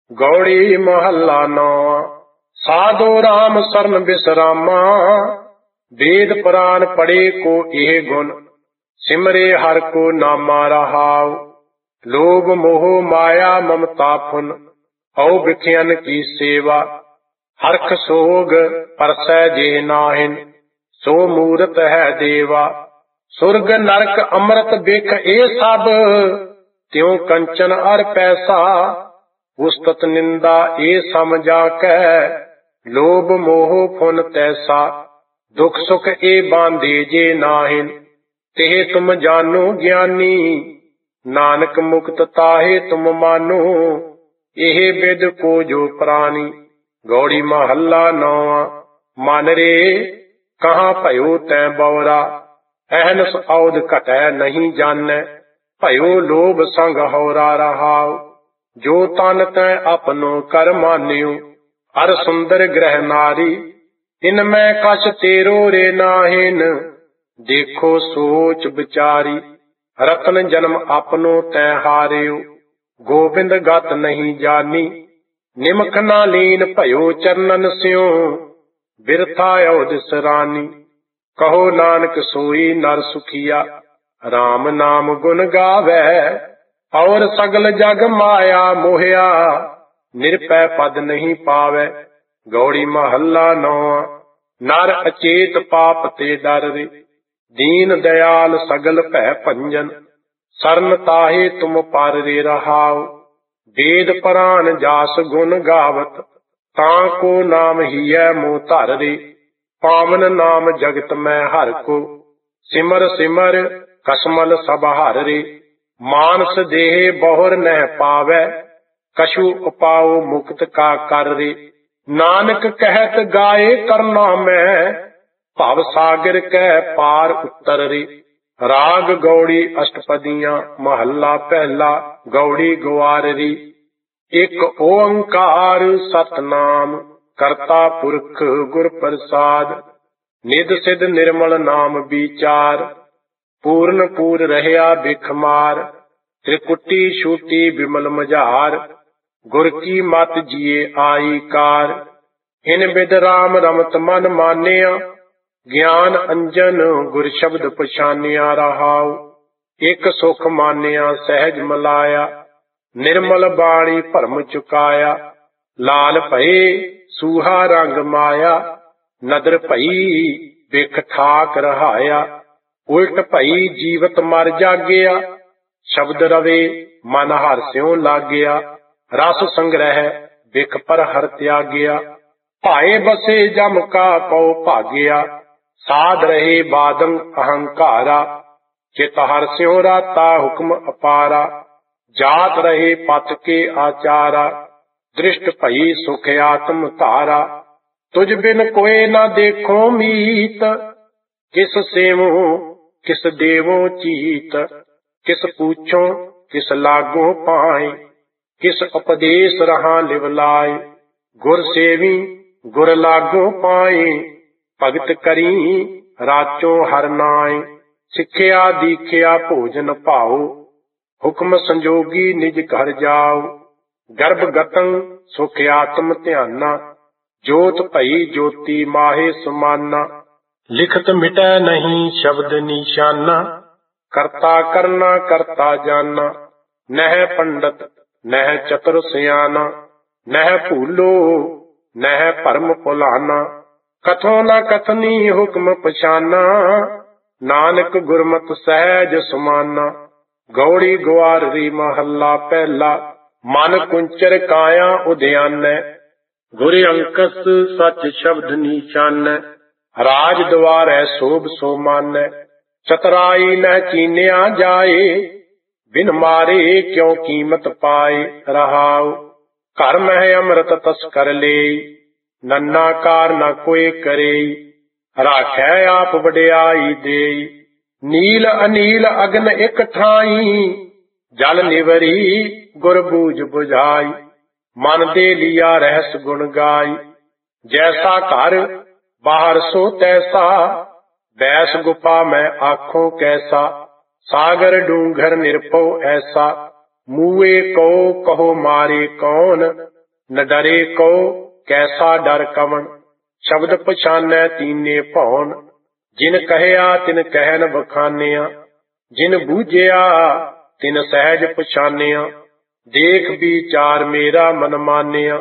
गौड़ी महला नौवा। साधो राम सरन बिसरामा, वेद पुराण पढ़े को एह गुण, सिमरे हर को नामा रहाव। लोभ मोह माया ममता फुन, औ बिखियन की सेवा। हरख सोग परसै जे नाहिन, सो मूरत है देवा। सुरग नरक अमृत बिख ए सब, त्यों कंचन अर पैसा। उस्तत निंदा ए समझा कै, लोभ मोह फुन तैसा। दुख सुख ए बांधे जे नाहिन, तेह तुम जानो ज्ञानी। नानक मुक्त ताहे तुम मानो, एह बिद को जो प्राणी। गौड़ी महला नौवा। मन रे कहाँ भयो तै बौरा, अहनस औद घटै नहीं जानै। भयो लोभ संग हौरा रहाव, जो तन तै अपनो कर मान्यो। अर सुंदर ग्रह नारी, इनमें कछ तेरो रे नाहिन। देखो सोच विचारी, रतन जन्म अपनो तै हारियो। गोबिंद गत नहीं जानी, निमख ना लीन भयो चरणन स्यों। बिरथा औद सरानी, कहो नानक सोई नर सुखिया। राम नाम गुण गावै, और सगल जग माया मोहिया। निरपै पद नहीं पावै, गौड़ी महला नौवा। नर अचेत पाप ते डर रे, दीन दयाल सगल भै भंजन। सरन ताहे तुम पर रे रहाव, वेद पुराण जास गुण गावत। ताको नाम हियै मोह धर रे, पावन नाम जगत में हर को। सिमर सिमर कसमल सब हर रे, मानस देह बहुर नह पावै। कछु उपाओ मुक्त का कर रे, नानक कहत गाए करना में। भव सागर कै पार उतर रे, राग गौड़ी अष्टपदियां महला पहला। गौड़ी ग्वार री, एक ओंकार सतनाम, करता पुरख गुर प्रसाद। निध सिध निर्मल नाम विचार, पूर्ण पूर रहया बिखमार। त्रिकुटी छूटी विमल मझार, गुर की मत जिए आई कार। इन बिद राम रमत मन मानिया, ज्ञान अंजन गुर शब्द पछानिया रहाव। एक सुख मानिया सहज मलाया, निर्मल बाणी भरम चुकाया। लाल भये सूहा रंग माया, नदर भई बिख ठाक रहाया। उल्ट भई जीवत मर जागिया, शब्द रवे मन हर स्यों लागया। रस संग्रह बिख पर हर त्यागया, भाए बसे जम का पौ भाग्या। साध रहे बादम अहंकारा, चित हर स्यों राता हुक्म अपारा। जात रहे पत के आचारा, दृष्ट भई सुख आत्म धारा। तुझ बिन कोई न देखो मीत, किस सेवो किस देवो चीत। किस पूछो किस लागो पाए, किस उपदेश रहा लिवलाए। गुर सेवी गुर लागो पाए, भगत करी राचो हर नाए। सिखिया दीखिया भोजन पाओ, हुक्म संजोगी निज घर जाओ। गर्भ गतं सुख आत्म ध्याना, जोत भई ज्योति माहे समाना। लिखत मिटै नहीं शब्द निशाना, करता करना करता जाना। नह पंडित नह चतुर सियाना, नह भूलो नह भरम भुलाना। कथो न कथनी हुक्म पछाना, नानक गुरमत सहज समाना। गौड़ी ग्वार री महला पहला। मन कुंचर काया उद्यान, गुर अंकस सच शब्द नीचान। राज द्वार शोभ सो मान, चतुराई न चीन्या जाए। बिन मारे क्यों कीमत पाए रहाव। घर में अमृत तस्कर ले, नन्ना कार न कोई करे। राखै आप वड्याई दे, नील अनील अग्न एक ठाई। जल निवरी गुर बूझ बुझाई, मन दे लिया रहस गुण गाई। जैसा घर बाहर सो तैसा, बैस गुफा में आँखों कैसा। सागर डूंगर निरपो ऐसा, मुए को कहो मारे कौन। ਨ ਡਰੇ ਕਉ ਕੈਸਾ ਡਰ ਕਵਣ, ਸ਼ਬਦ ਪਛਾਨੈ ਤੀਨੇ ਭਉਨ। ਜਿਨ ਕਹਿਆ ਤਿਨ ਕਹਿਨ ਬਖਾਨਿਆ, ਜਿਨ ਬੂਝਿਆ ਤਿਨ ਸਹਿਜ ਪਛਾਨਿਆ। ਦੇਖ ਵਿਚਾਰ ਮੇਰਾ ਮਨ ਮਾਨਿਆ,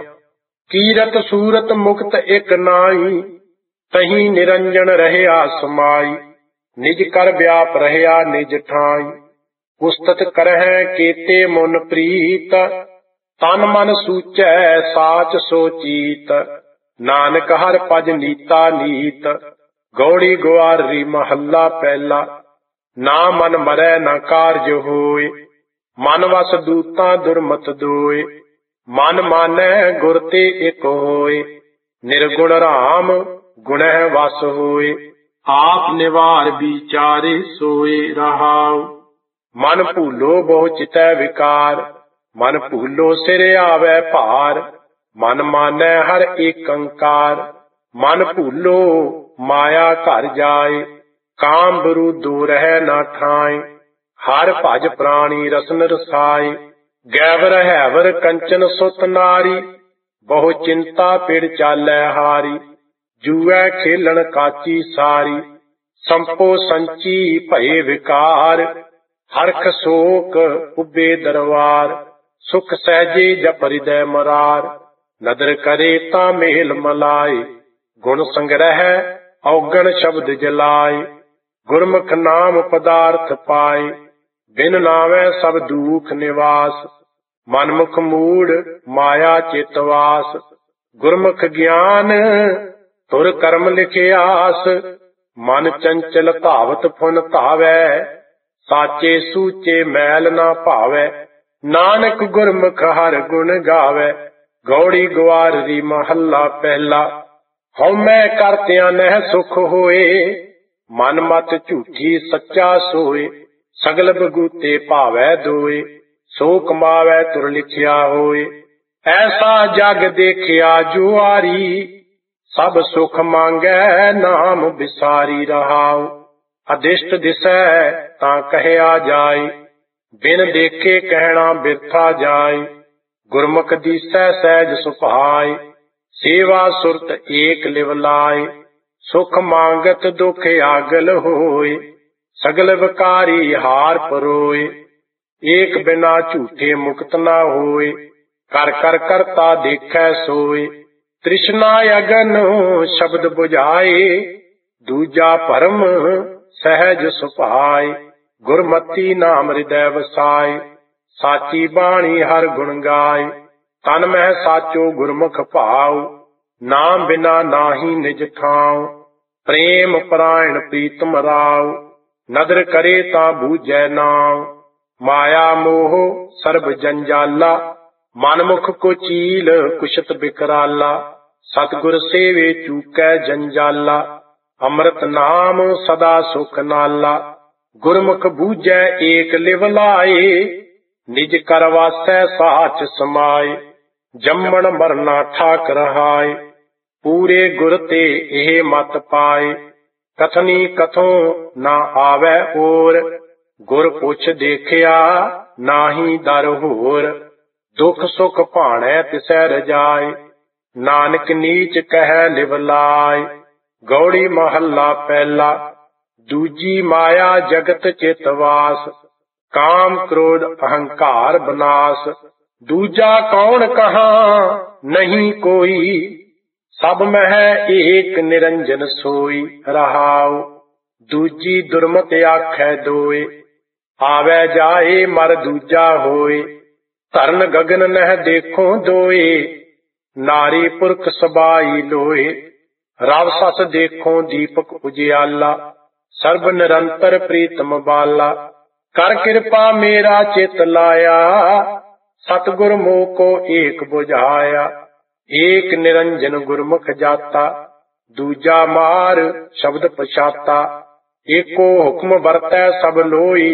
ਕੀਰਤ ਸੂਰਤ ਮੁਕਤ ਇਕ ਨਾਈ। ਤਹੀਂ ਨਿਰੰਜਨ ਰਹਿਆ ਸਮਾਈ, ਨਿਜ ਕਰ ਵਿਆਪ ਰਹਿਆ ਨਿਜ ਠਾਈ। ਉਸਤਤ ਕਰਹਿ ਕੇਤੇ ਮੁਨ ਪ੍ਰੀਤ, ਤਨ ਮਨ ਸੂਚੈ ਸਾਚ ਸੋਚੀਤ। ਨਾਨਕ ਹਰਿ ਭਜ ਨੀਤਾ ਨੀਤ, ਗੌੜੀ ਗੁਆਰੀ ਮਹੱਲਾ ਪਹਿਲਾ। ਨਾ ਮਨ ਮਰੈ ਨਾ ਕਾਰਜ ਹੋਏ, ਮਨ ਵਸ ਦੂਤਾਂ ਦੁਰਮਤ ਦੋਏ। ਮਨ ਮਾਨੈ ਗੁਰ ਤੇ ਇਕ ਹੋਏ, ਨਿਰਗੁਣ ਰਾਮ ਗੁਣਹਿ ਵਸ ਹੋਏ। ਆਪ ਨਿਵਾਰ ਵਿਚਾਰੇ ਸੋਏ ਰਹਾਉ, ਮਨ ਭੂਲੋ ਬਹੁ ਚਿਤੈ ਵਿਕਾਰ। ਮਨ ਭੂਲੋ ਸਿਰ ਆਵੈ ਭਾਰ, ਮਨ ਮਾਨੈ ਹਰਿ ਏਕੰਕਾਰ। ਮਨ ਭੂਲੋ ਮਾਇਆ ਘਰ ਜਾਏ, ਕਾਮ ਬਰੂਦੋ ਰਹਿ ਨਾ ਠਾਏ। ਹਰਿ ਭਜ ਪ੍ਰਾਣੀ ਰਸਨ ਰਸਾਏ, ਗੈਵਰ ਹੈਵਰ ਕੰਚਨ ਸੁਤ ਨਾਰੀ। ਬਹੁ ਚਿੰਤਾ ਪਿੜ ਚਾਲੈ ਹਾਰੀ, ਜੂਐ ਖੇਲਣ ਕਾਚੀ ਸਾਰੀ। ਸੰਪੋ ਸੰਚੀ ਭਏ ਵਿਕਾਰ, ਹਰਖ ਸ਼ੋਕ ਉਬੇ ਦਰਬਾਰ। ਸੁਖ ਸਹਿਜੇ ਜਪ ਹਿਰਦੈ ਮਰਾਰ, ਨਦਰ ਕਰੇ ਤਾਂ ਮੇਲ ਮਲਾਏ। ਗੁਣ ਸੰਗ੍ਰਹਿ ਔਗਣ ਸ਼ਬਦ ਜਲਾਏ, ਗੁਰਮੁਖ ਨਾਮ ਪਦਾਰਥ ਪਾਏ। ਬਿਨ ਨਾਵੈ ਸਭ ਦੂਖ ਨਿਵਾਸ, ਮਨਮੁਖ ਮੂੜ ਮਾਇਆ ਚਿਤਵਾਸ। ਗੁਰਮੁਖ ਗਿਆਨ ਤੁਰ ਕਰਮ ਲਿਖਿਆਸ, ਮਨ ਚੰਚਲ ਧਾਵਤ ਫੁਨ ਧਾਵੈ। ਸਾਚੇ ਸੂਚੇ ਮੈਲ ਨਾ ਭਾਵੈ, ਨਾਨਕ ਗੁਰਮੁਖ ਹਰਿ ਗੁਣ ਗਾਵੈ। ਗੌੜੀ ਗੁਆਰੀ ਮਹੱਲਾ ਪਹਿਲਾ। ਹਉਮੈ ਕਰਤਿਆਂ ਨਹਿ ਸੁਖ ਹੋਏ, ਮਨ ਮਤ ਝੂਠੀ ਸੱਚਾ ਸੋਏ। ਸਗਲ ਬਗੂਤੇ ਭਾਵੈ ਦੋਏ, ਸੋ ਕਮਾਵੈ ਤੁਰ ਲਿਖਿਆ ਹੋਏ। ਐਸਾ ਜਗ ਦੇਖਿਆ ਜੁਆਰੀ, ਸਭ ਸੁਖ ਮੰਗੈ ਨਾਮ ਵਿਸਾਰੀ ਰਹਾਉ। ਅਦਿਸ਼ਟ ਦਿਸੈ ਤਾਂ ਕਹਿਆ ਜਾਏ, ਬਿਨ ਦੇਖੇ ਕਹਿਣਾ ਬਿਰਥਾ ਜਾਏ। ਗੁਰਮੁਖ ਦੀਸੈ ਸਹਿਜ ਸੁਭਾਏ, ਸੇਵਾ ਸੁਰਤ ਏਕ ਲਿਵ ਲਾਏ। ਸੁਖ ਮੰਗਤ ਦੁਖ ਆਗਲ ਹੋਏ, ਸਗਲ ਵਿਕਾਰੀ ਹਾਰ ਪਰੋਏ। ਏਕ ਬਿਨਾ ਝੂਠੇ ਮੁਕਤ ਨਾ ਹੋਏ, ਕਰ ਕਰ ਕਰਤਾ ਦੇਖੈ ਸੋਏ। ਤ੍ਰਿਸ਼ਨਾ ਅਗਨ ਸ਼ਬਦ ਬੁਝਾਏ, ਦੂਜਾ ਭਰਮ ਸਹਿਜ ਸੁਭਾਏ। ਗੁਰਮਤੀ ਨਾਮ ਹਿਰਦੈ ਵਸਾਏ, ਸਾਚੀ ਬਾਣੀ ਹਰ ਗੁਣ ਗਾਏ। ਤਨ ਮਹਿ ਸਾਚੋ ਗੁਰਮੁਖ ਭਾਉ, ਨਾਮ ਬਿਨਾ ਨਾਹੀ ਨਿਜ ਥਾਉ। ਪ੍ਰੇਮ ਪਰਾਇਣ ਪ੍ਰੀਤਮ ਰਾਉ, ਨਦਰ ਕਰੇ ਤਾਂ ਬੂਝੈ ਨਾਉ। ਮਾਇਆ ਮੋਹ ਸਰਬ ਜੰਜਾਲਾ, ਮਨਮੁਖ ਕੋ ਚੀਲ ਕੁਸ਼ਤ ਬਿਕਰਾਲਾ। ਸਤਿਗੁਰ ਸੇਵੇ ਚੂਕੈ ਜੰਜਾਲਾ, ਅੰਮ੍ਰਿਤ ਨਾਮ ਸਦਾ ਸੁਖ ਨਾਲਾ। ਗੁਰਮੁਖ ਬੂਝੈ ਏਕ ਲਿਵ ਲਾਏ, ਨਿਜ ਕਰ ਵਾਸੈ ਸਾਚ ਸਮਾਏ। ਜੰਮਣ ਮਰਨਾ ਠਾਕ ਰਹਾਏ, ਪੂਰੇ ਗੁਰ ਤੇ ਇਹ ਮਤ ਪਾਏ। ਕਥਨੀ ਕਥੋਂ ਨਾ ਆਵੈ ਓਰ, ਗੁਰ ਪੁੱਛ ਦੇਖਿਆ ਨਾਹੀ ਦਰ ਹੋਰ। ਦੁਖ ਸੁਖ ਭਾਣੈ ਤਿਸੈ ਰਜਾਏ, ਨਾਨਕ ਨੀਚ ਕਹਿ ਲਿਵ ਲਾਏ। ਗੌੜੀ ਮਹੱਲਾ ਪਹਿਲਾ। ਦੂਜੀ ਮਾਇਆ ਜਗਤ ਚਿਤਵਾਸ, ਕਾਮ ਕ੍ਰੋਧ ਅਹੰਕਾਰ ਬਨਾਸ। ਦੂਜਾ ਕੌਣ ਕਹਾਂ ਨਹੀਂ ਕੋਈ, ਸਭ ਮਹਿ ਏਕ ਨਿਰੰਜਨ ਸੋਈ ਰਹਾਉ। ਦੂਜੀ ਦੁਰਮਤ ਆਖੈ ਦੋਏ, ਆਵੈ ਜਾਏ ਮਰ ਦੂਜਾ ਹੋਏ। ਧਰਨ ਗਗਨ ਨਹਿ ਦੇਖੋ ਦੋਏ, ਨਾਰੀ ਪੁਰਖ ਸਬਾਈ ਲੋਏ। ਰਵ ਸਸ ਦੇਖੋ ਦੀਪਕ ਉਜਿਆਲਾ, ਸਰਬ ਨਿਰੰਤਰ ਪ੍ਰੀਤਮ ਬਾਲਾ। ਕਰ ਕਿਰਪਾ ਮੇਰਾ ਚਿਤ ਲਾਇਆ, ਸਤਿਗੁਰ ਮੋਹ ਕੋ ਏਕ ਬੁਝਾਇਆ। ਏਕ ਨਿਰੰਜਨ ਗੁਰਮੁਖ ਜਾਤਾ, ਦੂਜਾ ਮਾਰ ਸ਼ਬਦ ਪਛਾਤਾ। ਏਕੋ ਹੁਕਮ ਵਰਤੈ ਸਭ ਲੋਈ,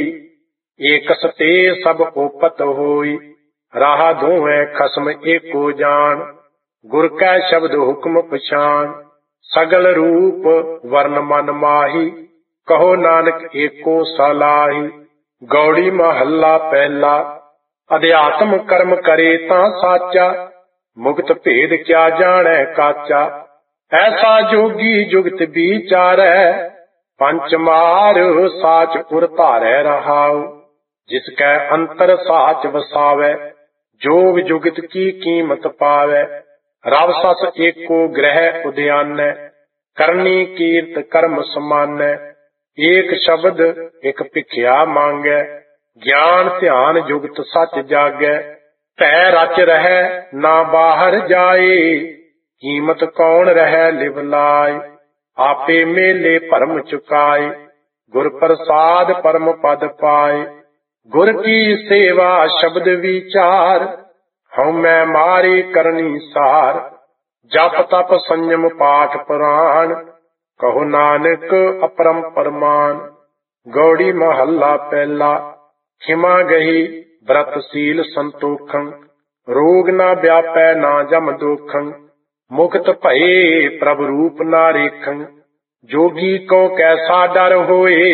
ਏਕਸ ਤੇ ਸਭ ਓਪਤ ਹੋਈ। ਰਾਹ ਦੋਹੈ ਖਸਮ ਏਕੋ ਜਾਣ, ਗੁਰ ਕੈ ਸ਼ਬਦ ਹੁਕਮ ਪਛਾਣ। ਸਗਲ ਰੂਪ ਵਰਨ ਮਨ ਮਾਹੀ, ਕਹੋ ਨਾਨਕ ਏਕੋ ਸਲਾਹੀ। ਗੌੜੀ ਮਹੱਲਾ ਪਹਿਲਾ। ਅਧਿਆਤਮ ਕਰਮ ਕਰੇ ਤਾਂ ਸਾਚਾ, मुक्त भेद क्या जाने काचा। ऐसा जोगी जुगत विचारै, पंच मार साच उर धारै रहाउ। जिसकै अंतर साच वसावै, जोग जुगत की कीमत पावै। रव सस एको ग्रह उद्यानै, करनी कीर्त कर्म समानै। एक शब्द एक भिखिया मांगै, ज्ञान ध्यान जुगत सच जागै। भै रच रहै ना बाहर जाए, कीमत कौन रहै लिव लाए। आपे मेले भरम चुकाए, गुर प्रसाद परम पद पाए। गुर की सेवा शब्द विचार, हऊँ मैं मारी करनी सार। जप तप संयम पाठ पुराण, कहो नानक अपरंपर मान। गौड़ी महला पहला। खिमा गही व्रतशील संतोखं, रोग न व्यापै ना जम दोखं। मुक्त भये प्रभु रूप ना रेखं, जोगी को कैसा डर होए।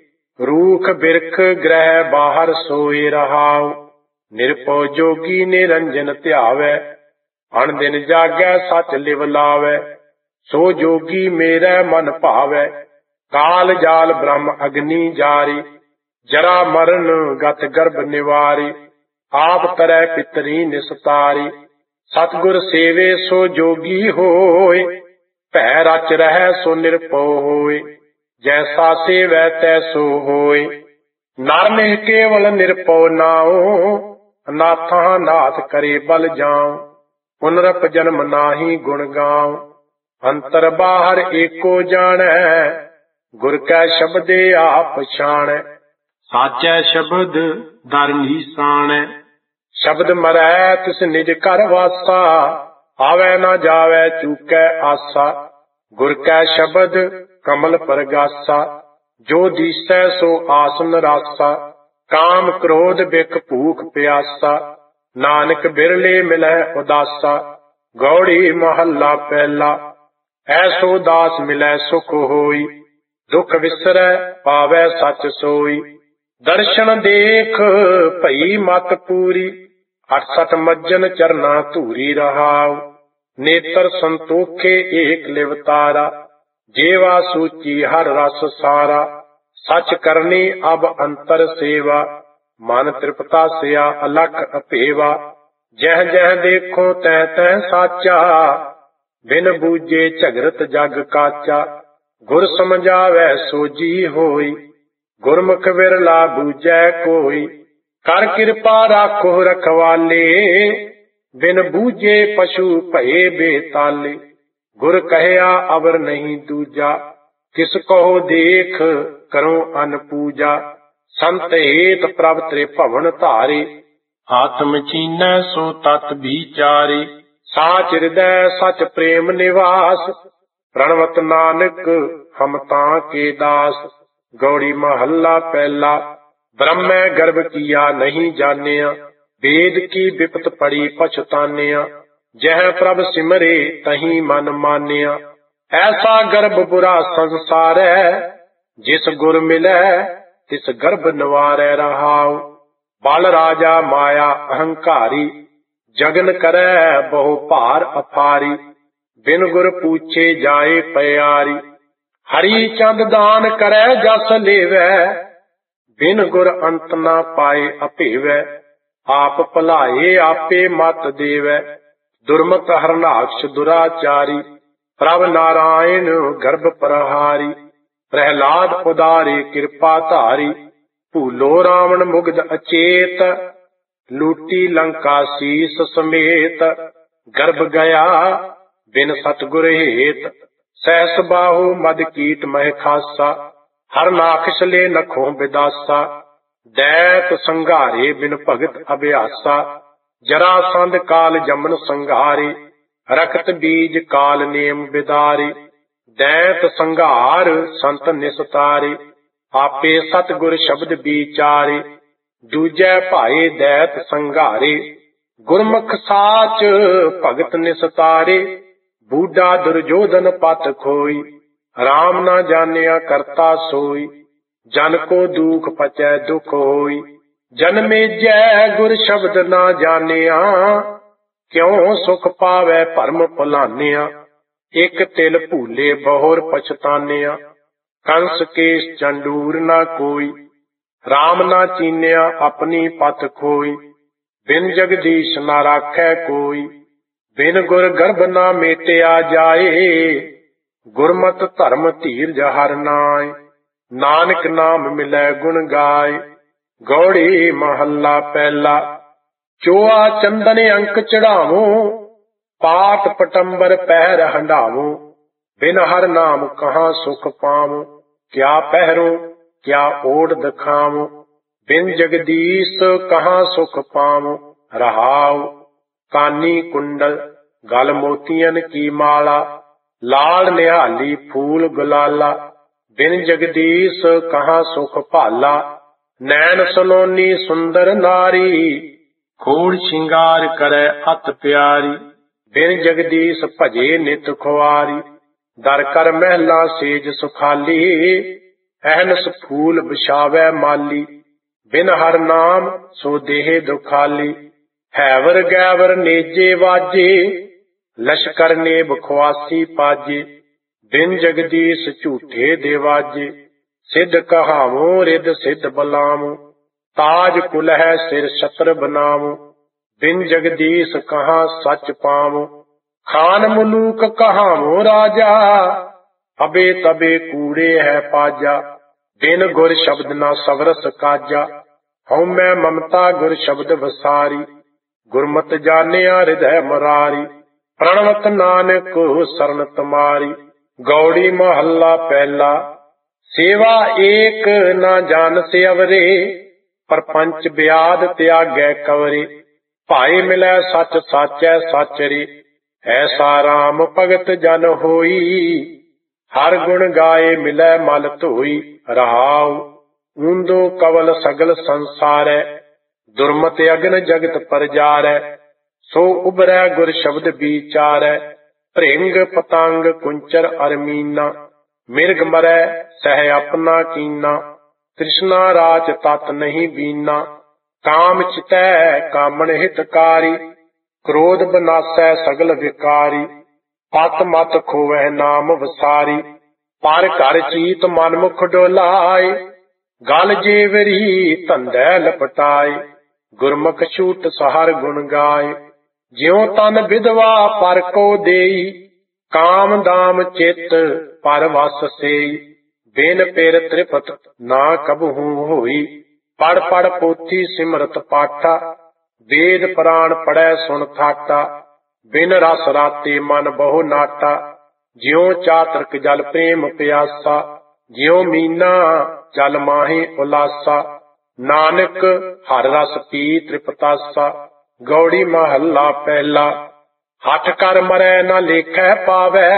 रूख बिरख ग्रह बाहर सोए रहाओ, निरपौ जोगी निरंजन ध्यावै। अनदिन जागै सच लिव लावै, सो जोगी मेरे मन भावै। काल जाल ब्रह्म अग्नि जारी, जरा मरण गत गर्भ निवारी। आप तरह पितरी निस्तारी, सतगुर सेवे सो जोगी होए। भै रच रहै सो निरपौ होए, जैसा सेवै तैसो होए। नर निह केवल निरपौ नाओ, नाथा नाथ करे बल जाऊं। पुनरप जन्म नाही गुण गाऊं, अंतर बाहर एको जानै। गुर कै शब्दे आप पछाणै, साचै शब्द दर नीसाणै। शब्द मरै तिस निज घर वासा, आवै न जावै चूकै आसा। गुर कै शब्द कमल परगासा, जो दिसै सो आसन रासा। काम क्रोध बिख भूख प्यासा, नानक बिरले मिलै उदासा। गौड़ी महला पहला। ऐसो दास मिलै सुख होई, दुख विसरै पावै सच सोई। दर्शन देख भई मत पूरी, 68 मज्जन चरना धूरी रहाउ। नेत्र संतोखे एक लिवतारा, जेवा सूची हर रस सारा। सच करनी अब अंतर सेवा, मन तृप्ता सिया अलख अपेवा। जह जह देखो तह तह साचा, बिन बूझे झगरत जग काचा। गुर समझावै सोजी होई, गुरमुख विरला बूझै कोई। कर कृपा राखो रखवाले, बिन बूझे पशु भये बेताले। गुर कहया अवर नहीं दूजा, किस कहो देख करो अन पूजा। संत हेत प्रभ त्रिभवन धारे, आत्म चीनै सो तत् विचारे। साच हृदय सच प्रेम निवास, प्रणवत नानक हम तां के दास। गौड़ी महला पहला। ब्रह्म गर्भ किया नहीं जानिया, वेद की विपत पड़ी पछतानिया। जह प्रभ सिमरे तहीं मन मानिया, ऐसा गर्भ बुरा संसार है। जिस गुर मिलै तिस गर्भ निवारै रहाउ। बल राजा माया अहंकारी, जगन करै बहु भार अपारी। बिन गुर पूछे जाए प्यारी, हरि चंद दान करै जस लेवै। बिन गुर अंत न पाए अपेवै, आप भलाए आपे मत देवै। दुर्मत हरनाक्ष दुराचारी, प्रभ नारायण गर्भ प्रहारी। प्रहलाद उदारे कृपा धारी, भूलो रावण मुग्ध अचेत। लूटी लंका शीस समेत, गर्भ गया बिन सतगुर हेत। सहस बाहु मद कीट मह खासा, हरनाखस ले नखों बिदासा। दैत संघारे बिन भगत अभ्यासा, जरासंध काल जमन संघारे। रखत बीज काल नेम बिदारे, दैत संघार संत निस्तारे। आपे सतगुर शब्द विचारे, दूजै भाए दैत संघारे। गुरमुख साच भगत निस्तारे, बूढ़ा दुर्योधन पत खोई। राम ना जानिया करता सोई, जन को दुख पचै दुख होई। जन्मे जय गुर शब्द ना जानिया, ਕਿਉ ਸੁਖ ਪਾਵੈ ਭਰਮ ਭੁਲਾਨਿਆ, ਇਕ ਤਿਲ ਭੂਲੇ ਬਹੁਰ ਪਛਤਾਨਿਆ। ਕੰਸ ਕੇਸ ਚੰਡੂਰ ਨਾ ਕੋਈ, RAM ਨਾ ਚੀਨਿਆ ਆਪਣੀ ਪਤ ਖੋਈ। ਬਿਨ ਜਗਦੀਸ਼ ਨਾ ਰਾਖੈ ਕੋਈ, ਬਿਨ ਗੁਰ ਗਰਭ ਨਾ ਮੇਟਿਆ ਜਾਏ। ਗੁਰਮਤਿ ਧਰਮ ਧੀਰਜ ਹਰਿ ਨਾਇ, ਨਾਨਕ ਨਾਮ ਮਿਲੈ ਗੁਣ ਗਾਏ। ਗੌੜੀ ਮਹੱਲਾ ਪਹਿਲਾ। ਚੋਆ ਚੰਦਨ ਅੰਕ ਚੜਾਵੋ, ਪਾਟ ਪਟੰਬਰ ਪਹਿਰ ਹੰਢਾਵੋ। ਬਿਨ ਹਰਿ ਨਾਮ ਕਹਾਂ ਸੁਖ ਪਾਵੋ, ਕਿਆ ਪਹਿਰੋ ਕਿਆ ਓੜ ਦਿਖਾਵੋ। ਬਿਨ ਜਗਦੀਸ਼ ਕਹਾਂ ਸੁਖ ਪਾਵੋ, ਰਹਾਉ। ਕਾਨੀ ਕੁੰਡਲ ਗਲ ਮੋਤੀਅਨ ਕੀ ਮਾਲਾ, ਲਾਲ ਨਿਹਾਲੀ ਫੂਲ ਗੁਲਾਲਾ। ਬਿਨ ਜਗਦੀਸ਼ ਕਹਾਂ ਸੁਖ ਭਾਲਾ, ਨੈਣ ਸਲੋਨੀ ਸੁੰਦਰ ਨਾਰੀ। ਖੋੜ ਸ਼ਿੰਗਾਰ ਕਰੈ ਅਤ ਪਿਆਰੀ, ਬਿਨ ਜਗਦੀਸ਼ ਭਜੇ ਨਿਤ ਖੁਆਰੀ। ਦਰ ਕਰ ਮਹਿਲਾ ਸੇਜ ਸੁਖਾਲੀ, ਅਹਨਸ ਫੂਲ ਵਿਛਾਵੈ ਮਾਲੀ। ਬਿਨ ਹਰਿ ਨਾਮ ਸੋ ਦੇਹ ਦੁਖਾਲੀ, ਹੈਵਰ ਗੈਵਰ ਨੇਜੇ ਵਾਜੇ। ਲਸ਼ਕਰ ਨੇਬ ਖੁਆਸੀ ਪਾਜੇ, ਬਿਨ ਜਗਦੀਸ਼ ਝੂਠੇ ਦੇਵਾਜੇ। ਸਿੱਧ ਕਹਾਵੋ ਰਿੱਧ ਸਿੱਧ ਬਲਾਵੋ, ਤਾਜ ਕੁਲਹਿ ਸਿਰ ਛਤਰ ਬਨਾਵੋ। ਬਿਨ ਜਗਦੀਸ਼ ਕਹਾਂ ਸੱਚ ਪਾਵੋ, ਖਾਨ ਮਲੂਕ ਕਹਾਵੋ ਰਾਜਾ। ਅਬੇ ਤਬੇ ਕੂੜੇ ਹੈ ਪਾਜਾ, ਬਿਨ ਗੁਰ ਸ਼ਬਦ ਨਾ ਸਵਰਸ ਕਾਜਾ। ਹਉਮੈ ਮਮਤਾ ਗੁਰ ਸ਼ਬਦ ਵਸਾਰੀ, ਗੁਰਮਤਿ ਜਾਣਿਆ ਹਿਰਦੈ ਮੁਰਾਰੀ। ਪ੍ਰਣਵਤ ਨਾਨਕ ਸਰਨ ਤੁਮਾਰੀ। ਗੌੜੀ ਮਹੱਲਾ ਪਹਿਲਾ। ਸੇਵਾ ਏਕ ਨਾ ਜਾਣਸਿ ਅਵਰੇ, ਪਰਪੰਚ ਬਿਆਦ ਤਿਆਗੈ ਕਵਰੇ। ਭਾਏ ਮਿਲੈ ਸੱਚ ਸਾਚੈ ਸਾਚਰੇ, ਐਸਾ RAM ਭਗਤ ਜਨ ਹੋਈ। ਹਰ ਗੁਣ ਗਾਏ ਮਿਲੈ ਮਲ ਧੋਈ, ਰਹਾਉ। ਊਂਦੋ ਕਵਲ ਸਗਲ ਸੰਸਾਰੈ, ਦੁਰਮਤਿ ਅਗਨ ਜਗਤ ਪਰਜਾਰੈ। ਸੋ ਉਬਰੈ ਗੁਰ ਸ਼ਬਦ ਵਿਚਾਰੈ, ਭ੍ਰਿੰਗ ਪਤੰਗ ਕੁੰਚਰ ਅਰਮੀਨਾ। ਮਿਰਗ ਮਰੈ ਸਹਿ ਆਪਣਾ ਕੀਨਾ, ਤ੍ਰਿਸ਼ਨਾ ਰਾਚ ਤਤ ਨਹੀਂ ਬੀਨਾ। ਕਾਮ ਚਿਤੈ ਕਾਮਣ ਹਿਤਕਾਰੀ, ਕ੍ਰੋਧ ਬਨਾਸੈ ਸਗਲ ਵਿਕਾਰੀ। ਪਤ ਮਤ ਖੋਵੈ ਨਾਮ ਵਸਾਰੀ, ਪਰ ਘਰ ਚੀਤ ਮਨ ਮੁਖ ਡੋਲਾਏ। ਗਲ ਜੇਵਰੀ ਧੰਦੈ ਲਪਟਾਏ, ਗੁਰਮੁਖ ਛੂਟ ਸਹਰ ਗੁਣ ਗਾਏ। ਜਿਉ ਤਨ ਵਿਧਵਾ ਪਰ ਕੋ ਦੇਈ, ਕਾਮ ਦਾਮ ਚਿਤ ਪਰ ਵਸ ਸੇਈ। ਬਿਨ ਪਿਰ ਤ੍ਰਿਪਤ ਨਾ ਕਬਹੂ ਹੋਈ, ਪੜ ਪੜ ਪੋਥੀ ਸਿਮਰਤ ਪਾਠਾ। ਵੇਦ ਪੁਰਾਣ ਪੜੈ ਸੁਣ ਥਾਟਾ, ਬਿਨ ਰਸ ਰਾਤੇ ਮਨ ਬਹੁ ਨਾਟਾ। ਜਿਉ ਚਾਤ੍ਰਿਕ ਜਲ ਪ੍ਰੇਮ ਪਿਆਸਾ, ਜਿਉ ਮੀਨਾ ਜਲ ਮਾਹੇ ਉਲਾਸਾ। ਨਾਨਕ ਹਰਿ ਰਸ ਪੀ ਤ੍ਰਿਪਤਾਸਾ। ਗੌੜੀ ਮਹੱਲਾ ਪਹਿਲਾ। ਹਠ ਕਰ ਮਰੈ ਨਾ ਲੇਖੈ ਪਾਵੈ,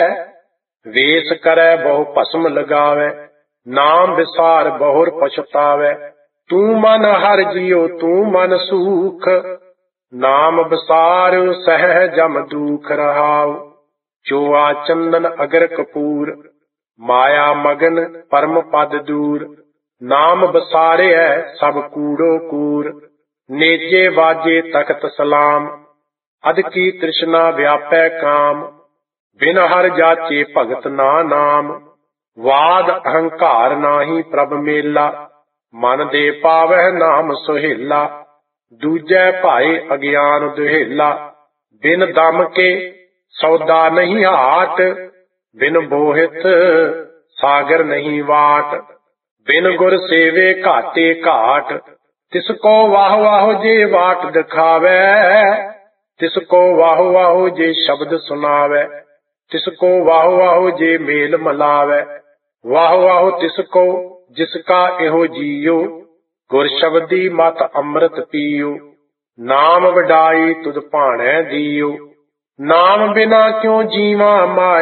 ਵੇਸ ਕਰੈ ਬਹੁ ਭਸਮ ਲਗਾਵੈ। ਨਾਮ ਵਿਸਾਰ ਬਹੁਰ ਪਛਤਾਵੈ, ਤੂੰ ਮਨ ਹਰਿ ਜੀਉ ਤੂੰ ਮਨ ਸੂਖ। ਨਾਮ ਵਿਸਾਰ ਸਹਿ ਜਮ ਦੂਖ, ਰਹਾਉ। ਚੋਆ ਚੰਦਨ ਅਗਰ ਕਪੂਰ, ਮਾਇਆ ਮਗਨ ਪਰਮ ਪਦ ਦੂਰ। ਨਾਮ ਵਿਸਾਰਿਐ ਸਭ ਕੂੜੋ ਕੂਰ, ਨੇਜੇ ਵਾਜੇ ਤਖਤ ਸਲਾਮ। ਅਧ ਕੀ ਤ੍ਰਿਸ਼ਨਾ ਵਿਆਪੈ ਕਾਮ, ਬਿਨ ਹਰਿ ਜਾਚੇ ਭਗਤ ਨਾ ਨਾਮ। ਵਾਦ ਅਹੰਕਾਰ ਨਾਹੀ ਪ੍ਰਭ ਮੇਲਾ, ਮਨ ਦੇ ਪਾਵਹਿ ਨਾਮ ਸੁਹੇਲਾ। ਦੂਜੈ ਭਾਏ ਅਗਿਆਨ ਦੁਹੇਲਾ, ਬਿਨ ਦਮ ਕੇ ਸੌਦਾ ਨਹੀਂ ਹਾਟ। ਬਿਨ ਬੋਹਿਤ ਸਾਗਰ ਨਹੀਂ ਵਾਟ, ਬਿਨ ਗੁਰ ਸੇਵੇ ਘਾਟੇ ਘਾਟ। ਤਿਸ ਕੋ ਵਾਹ ਵਾਹ ਜੇ ਵਾਟ ਦਿਖਾਵੈ, ਤਿਸ ਕੋ ਵਾਹ ਵਾਹ ਜੇ ਸ਼ਬਦ ਸੁਨਾਵੈ। ਤਿਸ ਕੋ ਵਾਹ ਵਾਹ ਜੇ ਮੇਲ ਮਲਾਵੈ, ਵਾਹ ਵਾਹ ਤਿਸ ਕੋ ਜਿਸ ਕਾ ਇਹੋ ਜੀਉ। ਗੁਰ ਸ਼ਬਦੀ ਮਤ ਅੰਮ੍ਰਿਤ ਪੀਉ, ਨਾਮ ਵਡਾਈ ਤੁਧ ਭਾਣੈ ਦੀਉ। ਨਾਮ ਬਿਨਾ ਕਿਉ ਜੀਵਾ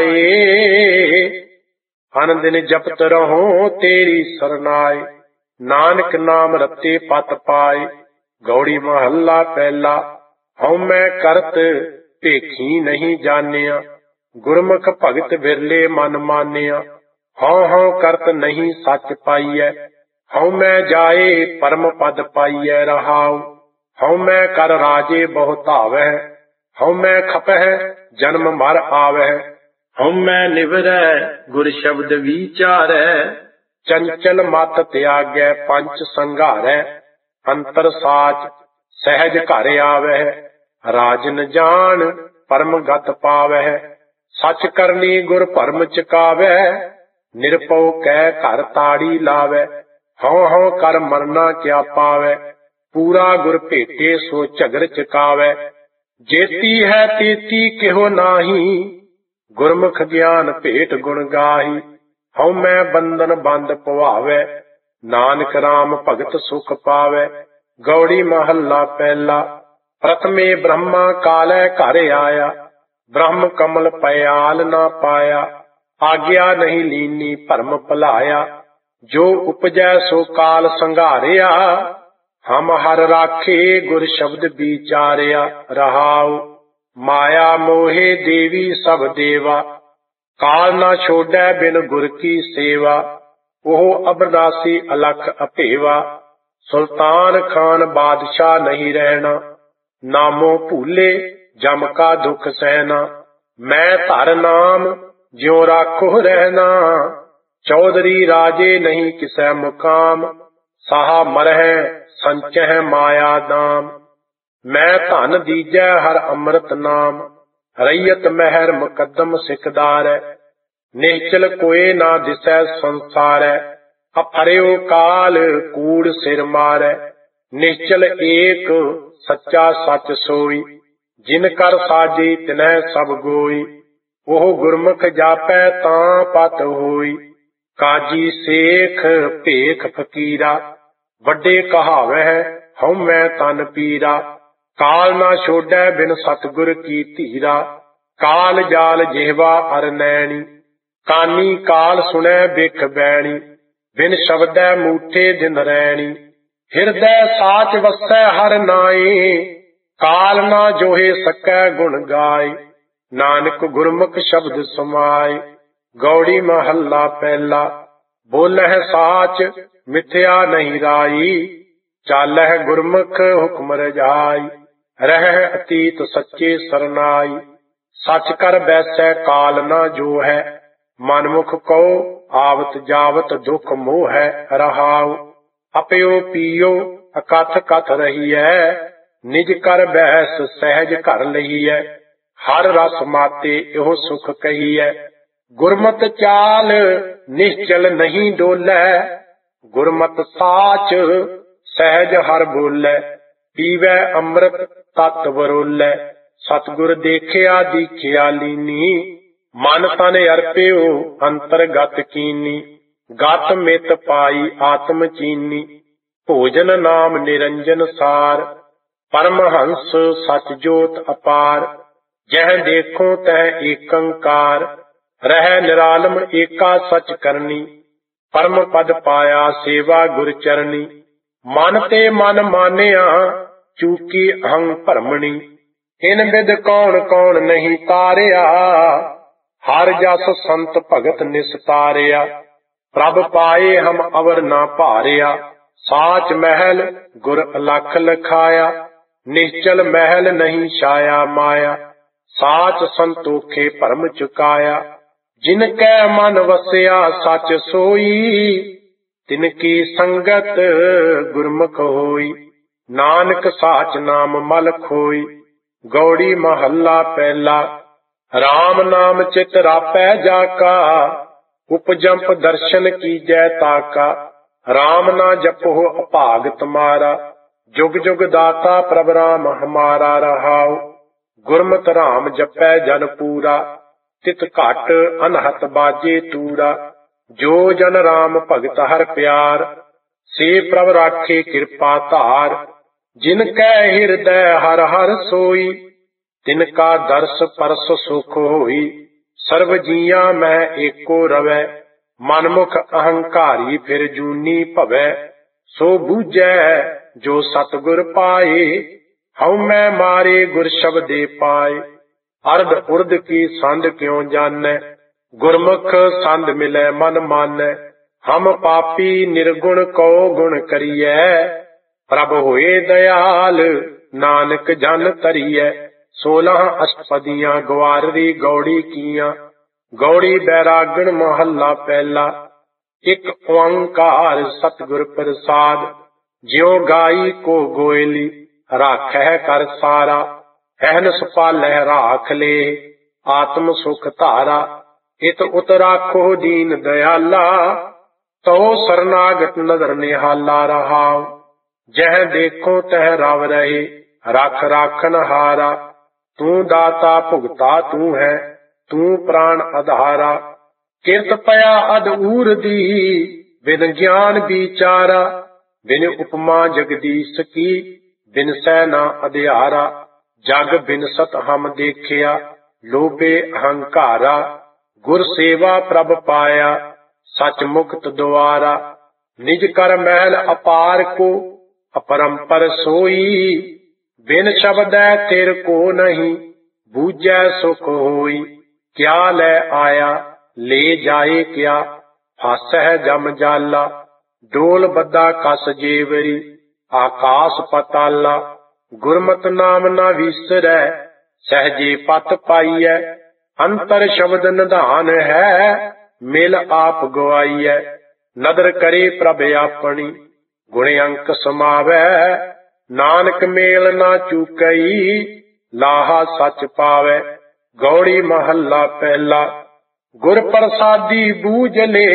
ਮਾਏ, ਅਨ ਦਿਨ ਜਪਤ ਰਹੋ ਤੇਰੀ ਸਰਨਾਏ। ਨਾਨਕ ਨਾਮ ਰਤੇ ਪਤ ਪਾਏ। ਗੌੜੀ ਮਹੱਲਾ ਪਹਿਲਾ। ਹਉਮੈ ਕਰਤ ਭੇਖੀ ਨਹੀਂ ਜਾਣਿਆ, ਗੁਰਮੁਖ ਭਗਤ ਵਿਰਲੇ ਮਨ ਮਾਨਿਆ। ਹਉ ਹਉ ਕਰਤ ਨਹੀਂ ਸੱਚ ਪਾਈਐ, ਹਉਮੈ ਜਾਏ ਪਰਮ ਪਦ ਪਾਈਐ, ਰਹਾਉ। ਹਉਮੈ ਕਰ ਰਾਜੇ ਬਹੁ ਧਾਵੈ, ਹਉਮੈ ਖਪਹਿ ਜਨਮ ਮਰ ਆਵਹਿ। ਹਉਮੈ ਨਿਵਰੈ ਗੁਰ ਸ਼ਬਦ ਵਿਚਾਰੈ। ਚੰਚਲ ਮਤ ਤਿਆਗੈ ਪੰਚ ਸੰਘਾਰੈ। ਅੰਤਰ ਸਾਚ ਸਹਿਜ ਘਰ ਆਵਹਿ। ਰਾਜਨ ਜਾਣ ਪਰਮ ਗਤ ਪਾਵਹਿ। ਸਚ ਕਰਨੀ ਗੁਰ ਭਰਮ ਚਕਾਵੈ। ਨਿਰਭਉ ਕੈ ਘਰ ਤਾੜੀ ਲਾਵੈ। ਹਉ ਹਉ ਕਰ ਮਰਨਾ ਕਿਆ ਪਾਵੈ। ਪੂਰਾ ਗੁਰ ਭੇਟੇ ਸੋ ਝਗਰ ਚਕਾਵੈ। ਜੇਤੀ ਹੈ ਤੇਤੀ ਕਿਹੋ ਨਾਹੀ। ਗੁਰਮੁਖ ਗਿਆਨ ਭੇਟ ਗੁਣ ਗਾਹੀ। ਹਉਮੈ ਬੰਧਨ ਬੰਦ ਪਵਾਵੈ। ਨਾਨਕ ਰਾਮ ਭਗਤ ਸੁਖ ਪਾਵੈ। ਗੌੜੀ ਮਹੱਲਾ ਪਹਿਲਾ। ਪ੍ਰਥਮੇ ਬ੍ਰਹਮਾ ਕਾਲੈ ਘਰ ਆਇਆ। ਬ੍ਰਹਮ ਕਮਲ ਪਇਆਲ ਨਾ ਪਾਇਆ। ਆਗਿਆ ਨਹੀਂ ਲੀਨੀ ਭਰਮ ਭੁਲਾਇਆ। ਜੋ ਉਪਜੈ ਸੋ ਕਾਲ ਸੰਘਾਰਿਆ। ਹਮ ਹਰ ਰਾਖੇ ਗੁਰ ਸ਼ਬਦ ਵਿਚਾਰਿਆ। ਰਹਾਉ ਮਾਇਆ ਮੋਹੇ ਦੇਵੀ ਸਭ ਦੇਵਾ। ਕਾਲ ਨਾ ਛੋੜੈ ਬਿਨ ਗੁਰ ਕੀ ਸੇਵਾ। ਉਹ ਅਬਨਾਸੀ ਅਲਖ ਅਭੇਵਾ। ਸੁਲਤਾਨ ਖਾਨ ਬਾਦਸ਼ਾਹ ਨਹੀਂ ਰਹਿਣਾ। ਨਾਮੋ ਭੂਲੇ ਜਮ ਕਾ ਦੁਖ ਸਹਿਣਾ। ਮੈਂ ਧਰ ਨਾਮ ਜਿਉ ਰਾਖੋ ਰਹਿਣਾ। ਚੌਧਰੀ ਰਾਜੇ ਨਹੀਂ ਕਿਸੈ ਮੁਕਾਮ। ਸਾਹਾ ਮਰਹਿ ਸੰਚਹਿ ਮਾਇਆ ਦਾਮ। ਮੈਂ ਧਨ ਦੀਜੈ ਹਰ ਅੰਮ੍ਰਿਤ ਨਾਮ। ਰਈਅਤ ਮਹਿਰ ਮੁਕੱਦਮ ਸਿਕਦਾਰੈ। ਨਿਹਚਲ ਕੋਏ ਨਾ ਦਿਸੈ ਸੰਸਾਰੈ। ਅਫਰਿਓ ਕਾਲ ਕੂੜ ਸਿਰ ਮਾਰੈ। ਨਿਹਚਲ ਏਕ ਸੱਚਾ ਸੱਚ ਸੋਈ। ਜਿਨ ਕਰ ਸਾਜੀ ਤਿਨਹਿ ਸਭ ਗੋਈ। ਉਹ ਗੁਰਮੁਖ ਜਾਪੈ ਤਾਂ ਪਤ ਹੋਈ। ਕਾਜੀ ਸੇਖ ਭੇਖ ਫਕੀਰਾ। ਵੱਡੇ ਕਹਾਵਹਿ ਹਉਮੈ ਤਨ ਪੀਰਾ। ਕਾਲ ਨਾ ਛੋੜੈ ਬਿਨ ਸਤਿਗੁਰ ਕੀ ਧੀਰਾ। ਕਾਲ ਜਾਲ ਜਿਹਵਾ ਅਰ ਨੈਣੀ। ਕਾਨੀ ਕਾਲ ਸੁਣੈ ਬਿਖ ਬੈਣੀ। ਬਿਨ ਸ਼ਬਦੈ ਮੂਠੇ ਦਿਨ ਰੈਣੀ। ਹਿਰਦੈ ਸਾਚ ਵਸੈ ਹਰ ਨਾਏ। ਕਾਲ ਨਾ ਜੋਹੇ ਸਕੈ ਗੁਣ ਗਾਏ। ਨਾਨਕ ਗੁਰਮੁਖ ਸ਼ਬਦ ਸਮਾਏ। ਗੌੜੀ ਮਹੱਲਾ ਪਹਿਲਾ। ਬੋਲਹਿ ਸਾਚ ਮਿਥਿਆ ਨਹੀਂ ਰਾਈ। ਚਾਲਹਿ ਗੁਰਮੁਖ ਹੁਕਮ ਰਜਾਈ। ਰਹਿ ਅਤੀਤ ਸੱਚੇ ਸਰਨਾਈ। ਸੱਚ ਕਰ ਬੈਸੈ ਕਾਲ ਨਾ ਜੋ ਹੈ। ਮਨਮੁਖ ਕਉ ਆਵਤ ਜਾਵਤ ਦੁਖ ਮੋਹ ਹੈ। ਰਹਾਉ ਅਪਿਓ ਪੀਓ ਅਕਥ ਕਥ ਰਹੀਐ। ਨਿਜ ਕਰ ਬਹਿਸ ਸਹਿਜ ਘਰ ਲਈਐ। ਹਰ ਰਸ ਮਾਤੇ ਇਹੋ ਸੁਖ ਕਹੀਐ। ਗੁਰਮਤ ਚਾਲ ਨਿਸ਼ਚਲ ਨਹੀਂ ਡੋਲੈ। ਗੁਰਮਤ ਸਾਚ ਸਹਿਜ ਹਰ ਬੋਲੈ। ਪੀਵੈ ਅੰਮ੍ਰਿਤ ਤਤ ਬਰੋਲੈ। ਸਤਿਗੁਰ ਦੇਖਿਆ ਦੀਖਿਆ ਲੀਨੀ। ਮਨ ਤਨ ਅਰਪਿਓ ਅੰਤਰਗਤ ਕੀਨੀ। ਗਤ ਮਿਤ ਪਾਈ ਆਤਮ ਚੀਨੀ। ਭੋਜਨ ਨਾਮ ਨਿਰੰਜਨ ਸਾਰ। ਪਰਮਹੰਸ ਸਚ ਜੋਤ ਅਪਾਰ। ਜਹ ਦੇਖੋ ਤਹ ਏਕੰਕਾਰ। ਰਹਿ ਨਿਰਾਲਮ ਏਕਾ ਸਚ ਕਰਨੀ। ਪਰਮ ਪਦ ਪਾਇਆ ਸੇਵਾ ਗੁਰ ਚਰਨੀ। ਮਨ ਤੇ ਮਨ ਮਾਨਿਆ ਚੂਕੀ ਅਹੰ ਭਰਮਣੀ। ਇਨ ਬਿਦ ਕੌਣ ਕੌਣ ਨਹੀਂ ਤਾਰਿਆ। ਹਰ ਜਸ ਸੰਤ ਭਗਤ ਨਿਸਤਾਰਿਆ। ਪ੍ਰਭ ਪਾਏ ਹਮ ਅਵਰ ਨਾ ਭਾਰਿਆ। ਸਾਚ ਮਹਿਲ ਗੁਰ ਅਲਖ ਲਖਾਇਆ। ਨਿਸ਼ਚਲ ਮਹਿਲ ਨਹੀਂ ਛਾਇਆ ਮਾਇਆ। ਸਾਚ ਸੰਤੋਖੇ ਭਰਮ ਚੁਕਾਇਆ। ਜਿਨ ਕੈ ਮਨ ਵਸਿਆ ਸਚ ਸੋਈ। ਤਿਨ ਕੀ ਸੰਗਤ ਗੁਰਮੁਖ ਹੋਈ। ਨਾਨਕ ਸਾਚ ਨਾਮ ਮਲ ਖੋਈ। ਗੌੜੀ ਮਹੱਲਾ ਪਹਿਲਾ। ਰਾਮ ਨਾਮ ਚਿਤ ਰਾਪੈ ਜਾ ਕਾ। ਉਪਜੰਪ ਦਰਸ਼ਨ ਕੀਜੈ ਤਾਕਾ। ਰਾਮ ਨਾ ਜਪੋ ਅਭਾਗ ਤੁਮਾਰਾ। ਜੁਗ ਜੁਗ ਦਾਤਾ ਪ੍ਰਭ ਰਾਮ ਹਮਾਰਾ। ਰਹਾਉ ਗੁਰਮਤਿ ਰਾਮ ਜਪੈ ਜਨ ਪੂਰਾ। ਤਿਤ ਘਟ ਅਨਹਤ ਬਾਜੇ ਤੂਰਾ। ਜੋ ਜਨ ਰਾਮ ਭਗਤ ਹਰ ਪਿਆਰ। ਸੇ ਪ੍ਰਭ ਰਾਖੇ ਕਿਰਪਾ ਧਾਰ। ਜਿਨ ਕੈ ਹਿਰਦੈ ਹਰ ਹਰ ਸੋਈ। ਤਿਨ ਕਾ ਦਰਸ ਪਰਸ ਸੁਖ ਹੋਈ। ਸਰਬ ਜੀਆਂ ਮੈਂ ਏਕੋ ਰਵੈ। ਮਨਮੁਖ ਅਹੰਕਾਰੀ ਫਿਰ ਜੂਨੀ ਭਵੈ। ਸੋ ਬੂਝੈ ਜੋ ਸਤਿਗੁਰ ਪਾਏ। ਹਉਮੈ ਮਾਰੇ ਗੁਰ ਸ਼ਬਦੇ ਪਾਏ। ਅਰਧ ਉਰਧ ਕੀ ਸੰਧ ਕਿਉ ਜਾਣੈ। ਗੁਰਮੁਖ ਸੰਧ ਮਿਲੈ ਮਨ ਮਾਨੈ। ਹਮ ਪਾਪੀ ਨਿਰਗੁਣ ਕਉ ਗੁਣ ਕਰੀਐ। ਪ੍ਰਭ ਹੋਏ ਦਇਆਲ ਨਾਨਕ ਜਨ ਤਰੀਐ। 16 ਅਸ਼ਟਪਦੀਆਂ ਗਵਾਰਰੀ ਗੌੜੀ ਕੀਆਂ। ਗੌੜੀ ਬੈਰਾਗਣ ਮਹੱਲਾ ਪਹਿਲਾ। ਇੱਕ ਓੰਕਾਰ ਸਤਿਗੁਰ ਪ੍ਰਸਾਦ, ਜਿਉ ਗਾਈ ਕੋ ਗੋਇਲੀ ਰਾਖੈ ਕਰ ਸਾਰਾ। ਅਹਨਸ ਪਾਲੈ ਰਾਖ ਲੇ ਆਤਮ ਸੁਖ ਧਾਰਾ। ਇਤ ਉਤ ਰਾਖੋ ਦੀਨ ਦਇਆਲਾ, ਤਉ ਸਰਨਾਗਤ ਨਦਰ ਨਿਹਾਲਾ ਰਹਾਉ। ਜਹ ਦੇਖੋ ਤਹ ਰਵ ਰਹੇ ਰਖ ਰਾਖਨ ਹਾਰਾ। ਤੂੰ ਦਾਤਾ ਭੁਗਤਾ ਤੂੰ ਹੈ, ਤੂੰ ਪ੍ਰਾਣ ਆਧਾਰਾ। ਕਿਰਤ ਪਿਆ ਅਦ ਊਰ ਦੀ ਬਿਨ ਗਿਆਨ ਵਿਚਾਰਾ। ਬਿਨ ਉਪਮਾ ਜਗਦੀਸ਼ ਕੀ ਬਿਨ ਸੈ ਨਾ ਅਧਿਆਰਾ। ਜਗ ਬਿਨਸਤ ਹਮ ਦੇਖਿਆ ਲੋਭੇ ਅਹੰਕਾਰਾ। ਗੁਰ ਸੇਵਾ ਪ੍ਰਭ ਪਾਇਆ ਸਚ ਮੁਕਤ ਦੁਆਰਾ। ਨਿਜ ਕਰ ਮਹਿਲ ਅਪਾਰ ਕੋ ਅਪਰੰਪਰ ਸੋਈ। ਬਿਨ ਸ਼ਬਦੈ ਤੇਰ ਕੋ ਨਹੀਂ ਬੂਝੈ ਸੁਖ ਹੋਈ। ਕਿਆ ਲੈ ਆਇਆ ਲੈ ਜਾਏ ਕਿਆ, ਫਾਸਹਿ ਜਮ ਜਾਲਾ। ਡੋਲ ਬੱਧਾ ਕਸ ਜੇਵਰੀ ਆਕਾਸ ਪਤਾਲਾ। ਗੁਰਮਤਿ ਨਾਮ ਨਾ ਵਿਸਰੈ ਸਹਜੇ ਪਤ ਪਾਈਐ। ਅੰਤਰ ਸ਼ਬਦ ਨਿਧਾਨ ਹੈ ਮਿਲ ਆਪ ਗਵਾਈਐ। ਨਦਰ ਕਰੇ ਪ੍ਰਭ ਆਪਣੀ ਗੁਣ ਅੰਕ ਸਮਾਵੈ। ਨਾਨਕ ਮੇਲ ਨਾ ਚੂਕਈ ਲਾਹਾ ਸੱਚ ਪਾਵੈ। ਗੌੜੀ ਮਹੱਲਾ ਪਹਿਲਾ। ਗੁਰ ਪ੍ਰਸਾਦੀ ਬੂਝ ਲੇ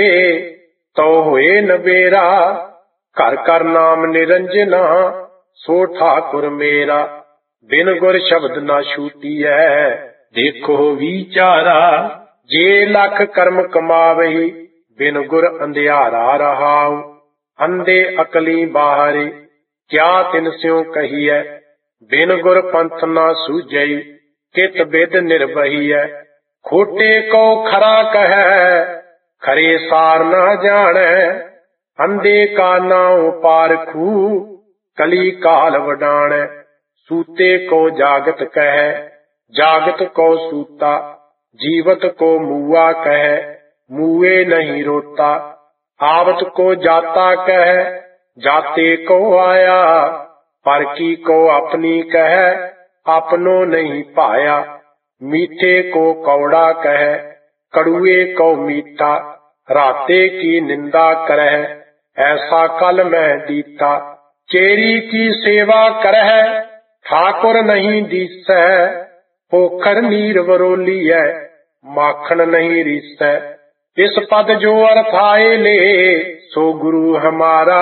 ਤਉ ਹੋਏ ਨਬੇਰਾ। ਘਰ ਘਰ ਨਾਮ ਨਿਰੰਜਨਾ ਸੋ ਠਾਕੁਰ ਮੇਰਾ। ਬਿਨ ਗੁਰ ਸ਼ਬਦ ਨਾ ਛੂਟੀਐ ਦੇਖੋ ਵਿਚਾਰਾ। ਜੇ ਲੱਖ ਕਰਮ ਕਮਾਵਹੀ ਬਿਨ ਗੁਰ ਅੰਧਿਆਰਾ ਰਹਾਉ। ਅੰਧੇ ਅਕਲੀ ਬਾਹਰੇ ਕਿਆ ਤਿਨ ਸਿਉ ਕਹੀਐ। ਬਿਨ ਗੁਰ ਪੰਥ ਨਾ ਸੂਝਈ ਕਿਤ ਬਿਦ ਨਿਰਬਹੀਐ। ਖੋਟੇ ਕੋ ਖਰਾ ਕਹੈ ਖਰੇ ਸਾਰ ਨਾ ਜਾਣੈ। ਅੰਧੇ ਕਾ ਨਾਉ ਪਾਰਖੂ ਕਲੀ ਕਾਲ ਵਡਾਣੈ। ਸੂਤੇ ਕੋ ਜਾਗਤ ਕਹਿ ਜਾਗਤ ਕੋ ਸੂਤਾ। ਜੀਵਤ ਕੋ ਮੂਆ ਕਹਿ ਮੂਏ ਨਹੀਂ ਰੋਤਾ। ਆਵਤ ਕੋ ਜਾਤਾ ਕਹਿ ਜਾਤੇ ਕੋ ਆਇਆ। ਪਰ ਕੀ ਕੋ ਆਪਣੀ ਕਹਿ ਆਪਨੋ ਨਹੀਂ ਭਾਇਆ। ਮੀਠੇ ਕੋ ਕੌੜਾ ਕਹਿ ਕੜੂਏ ਕੋ ਮੀਠਾ। ਰਾਤੇ ਕੀ ਨਿੰਦਾ ਕਰਹਿ ਐਸਾ ਕਲ ਮੈਂ ਦੀਤਾ। ਚੇਰੀ ਕੀ ਸੇਵਾ ਕਰਹਿ ਠਾਕੁਰ ਨਹੀਂ ਦੀਸੈ। ਪੋਖਰ ਨੀਰ ਵਰੋਲੀਐ ਮਾਖਣ ਨਹੀਂ ਰੀਸੈ। ਇਸ ਪਦ ਜੋ ਅਰਥਾਏ ਲੇ ਸੋ ਗੁਰੂ ਹਮਾਰਾ।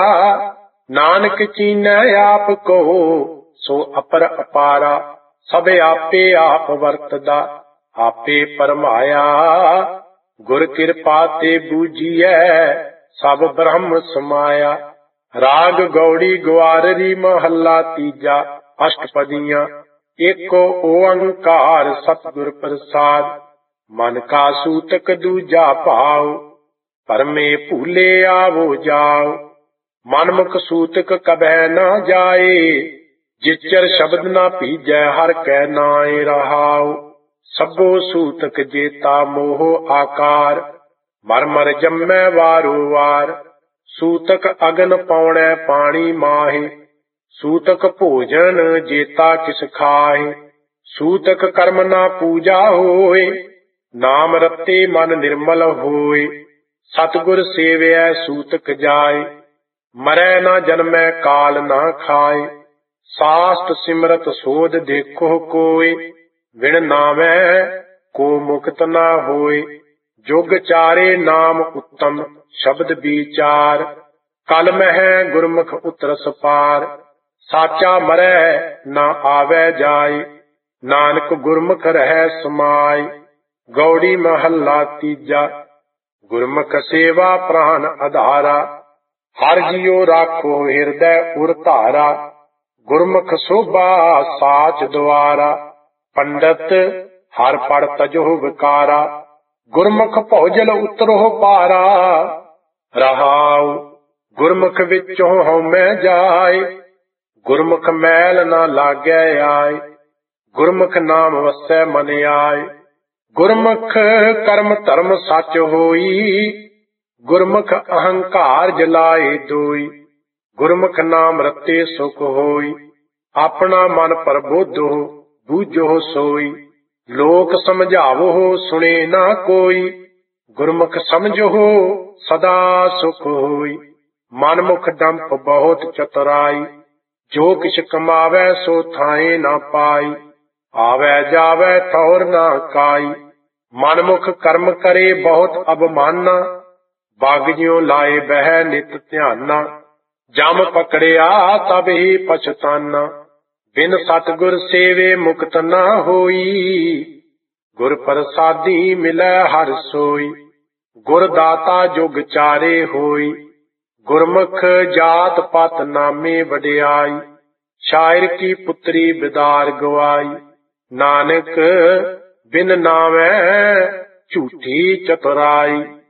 ਨਾਨਕ ਚੀਨੈ ਆਪ ਕੋ ਸੋ ਅਪਰ ਅਪਾਰਾ। ਸਭ ਆਪੇ ਆਪ ਵਰਤਦਾ ਆਪੇ ਪਰਮਾਇਆ। ਗੁਰ ਕਿਰਪਾ ਤੇ ਬੂਝੀਐ ਸਭ ਬ੍ਰਹਮ ਸਮਾਇਆ। ਰਾਗ ਗੌੜੀ ਗਵਾਰਰੀ ਮਹੱਲਾ ਤੀਜਾ। ਅਸ਼ਟਪਦੀਆਂ। ਏਕ ਓੰਕਾਰ ਸਤਿਗੁਰ ਪ੍ਰਸਾਦ, ਮਨ ਕਾ ਸੂਤਕ ਦੂਜਾ ਭਾਉ। ਪਰਮੇ ਭੂਲੇ ਆਵੋ ਜਾਉ, ਮਨਮੁਖ ਸੂਤਕ ਕਬਹਿ ਨਾ ਜਾਏ। ਜਿਚਰ ਸ਼ਬਦ ਨਾ ਭੀਜੈ ਹਰ ਕੈ ਨਾਏ ਰਹਾਉ। ਸਭੋ ਸੂਤਕ ਜੇਤਾ ਮੋਹ ਆਕਾਰ, ਮਰ ਮਰ ਜੰਮੈ ਵਾਰੋ ਵਾਰ। ਸੂਤਕ ਅਗਨ ਪਾਉਣੈ ਪਾਣੀ ਮਾਹੇ, ਸੂਤਕ ਭੋਜਨ ਜੇਤਾ ਕਿਸ ਖਾਹੇ। ਸੂਤਕ ਕਰਮ ਨਾ ਪੂਜਾ ਹੋਏ, ਨਾਮ ਰਤੇ ਮਨ ਨਿਰਮਲ ਹੋਏ। ਸਤਿਗੁਰ ਸੇਵਿਐ ਸੂਤਕ ਜਾਏ, ਮਰੈ ਨਾ ਜਨਮੈ ਕਾਲ ਨਾ ਖਾਏ। ਸਾਸਤ ਸਿਮਰਤ ਸੋਧ ਦੇਖੋ ਕੋਏ, ਵਿਣ ਨਾਮੈ ਕੋ ਮੁਕਤ ਨਾ ਹੋਏ। ਜੁਗ ਚਾਰੇ ਨਾਮ ਉੱਤਮ ਸ਼ਬਦ ਵਿਚਾਰ, ਕਲ ਮਹਿ ਗੁਰਮੁਖ ਉਤਰਸ ਪਾਰ। ਸਾਚਾ ਮਰੈ ਨਾ ਆਵੈ ਜਾਏ, ਨਾਨਕ ਗੁਰਮੁਖ ਰਹਿ ਸਮਾਏ। ਗੌੜੀ ਮਹੱਲਾ ਤੀਜਾ। ਗੁਰਮੁਖ ਸੇਵਾ ਪ੍ਰਾਨ ਆਧਾਰਾ, ਹਰ ਜੀਉ ਰਾਖੋ ਹਿਰਦੈ ਉਰ ਧਾਰਾ। ਗੁਰਮੁਖ ਸੋਭਾ ਸਾਚ ਦੁਆਰਾ, ਪੰਡਤ ਹਰ ਪੜ ਤਜੋ ਵਿਕਾਰਾ। ਗੁਰਮੁਖ ਭੌਜਲ ਉਤਰੋ ਪਾਰਾ, ਰਹਾਉ ਗੁਰਮੁਖ ਵਿੱਚੋਂ ਹਉਮੈ ਜਾਏ। ਗੁਰਮੁਖ ਮੈਲ ਨਾ ਲਾਗੈ ਆਏ, ਗੁਰਮੁਖ ਨਾਮ ਵਸੈ ਮਨ ਆਏ। ਗੁਰਮੁਖ ਕਰਮ ਧਰਮ ਸੱਚ ਹੋਈ, ਗੁਰਮੁਖ ਅਹੰਕਾਰ ਜਲਾਏ ਦੋਈ। ਗੁਰਮੁਖ ਨਾਮ ਰਤੇ ਸੁਖ ਹੋਈ, ਆਪਣਾ ਮਨ ਪ੍ਰਬੋਧੋ ਬੂਝੋ ਸੋਈ। ਲੋਕ ਸਮਝਾਵੋ ਸੁਣੇ ਨਾ ਕੋਈ, ਗੁਰਮੁਖ ਸਮਝੋ ਸਦਾ ਸੁਖ ਹੋਈ। ਮਨਮੁਖ ਡੰਪ ਬਹੁਤ ਚਤੁਰਾਈ, ਜੋ ਕਿਛ ਕਮਾਵੈ ਸੋ ਥਾਏ ਨਾ ਪਾਈ। ਆਵੈ ਜਾਵੈ ਠੌਰ ਨਾ ਕਾਈ, ਮਨਮੁਖ ਕਰਮ ਕਰੇ ਬਹੁਤ ਅਬਮਾਨਾ। ਬਾਗ ਜਿਉ ਲਾਏ ਬਹਿ ਨਿਤ ਧਿਆਨਾ, ਜਮ ਪਕੜਿਆ ਤਬ ਹੀ ਪਛਤਾਨਾ। ਬਿਨ ਸਤਿਗੁਰ ਸੇਵੇ ਮੁਕਤ ਨਾ ਹੋਈ, ਗੁਰ ਪ੍ਰਸਾਦੀ ਮਿਲੈ ਹਰਿ ਸੋਈ। ਗੁਰ ਦਾਤਾ ਜੁਗ ਚਾਰੇ ਹੋਈ, ਗੁਰਮੁਖ ਜਾਤ ਪਤ ਨਾਮੇ ਵਡਿਆਈ। ਸ਼ਾਇਰ ਕੀ ਪੁੱਤਰੀ ਬਿਦਾਰ ਗਵਾਈ, ਨਾਨਕ ਬਿਨ ਨਾਵੈ ਝੂਠੀ ਚਤੁਰਾਈ।